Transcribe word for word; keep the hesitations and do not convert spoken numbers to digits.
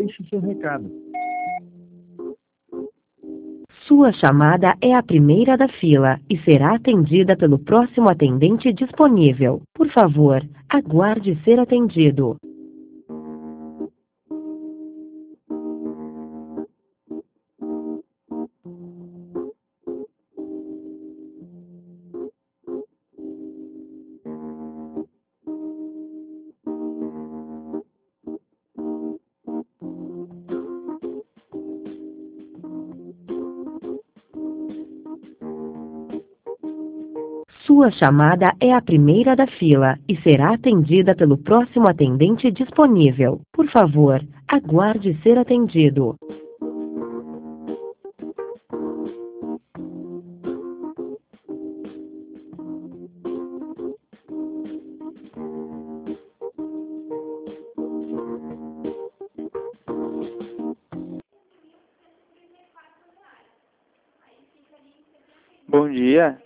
Deixe seu recado. Sua chamada é a primeira da fila e será atendida pelo próximo atendente disponível. Por favor, aguarde ser atendido. Sua chamada é a primeira da fila e será atendida pelo próximo atendente disponível. Por favor, aguarde ser atendido. Bom dia.